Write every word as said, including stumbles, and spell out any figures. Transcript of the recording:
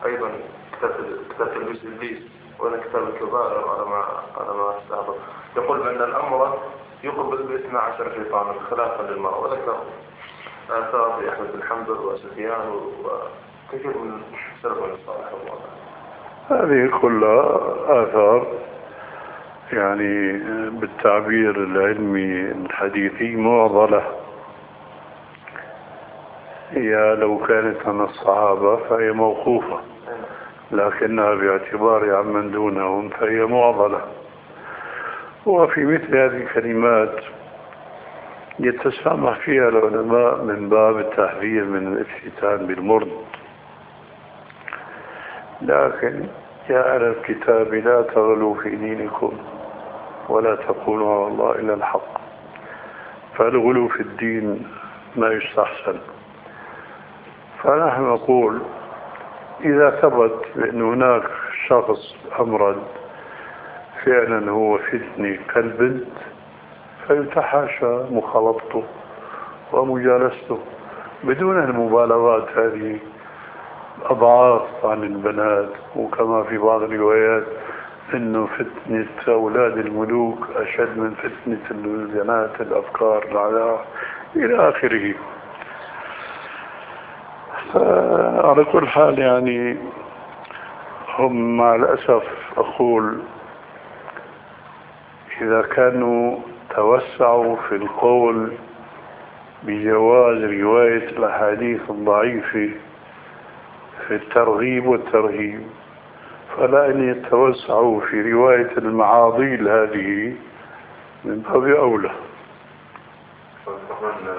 أيضا كتاب كتاب تلبيس إبليس وأنا كتاب الكبائر على ما على ما أستحضر، يقول بأن الأمر يقبل باثنى عشر شيطانا خلافا للمرأة، وذكر آثار في أحمد بن حنبل وسفيان وكثير من سلفنا الصالح. هذه كلها آثار يعني بالتعبير العلمي الحديثي معضلة. هي لو كانت عن الصحابة فهي موقوفة، لكنها باعتبار عمن دونهم فهي معضلة. وفي مثل هذه الكلمات يتسامح فيها العلماء من باب التحذير من الافتتان بالمرد. لكن يا أهل الكتاب لا تغلوا في دينكم ولا تقولوا على الله إلا الحق، فالغلو في الدين ما يستحسن. فنحن نقول إذا ثبت بأن هناك شخص أمرد فعلا هو فتني كالبنت فيتحاشى مخالطته ومجالسته بدون المبالغات هذه أضعاف عن البنات. وكما في بعض الروايات إنه فتنة أولاد الملوك أشد من فتنة البنات الأفكار العلاء إلى آخره. على كل حال يعني هم مع الأسف أقول إذا كانوا توسعوا في القول بجواز رواية الأحاديث الضعيفة في الترغيب والترهيب، فلا أن يتوسعوا في رواية المعاضيل هذه من باب أولى. طبعا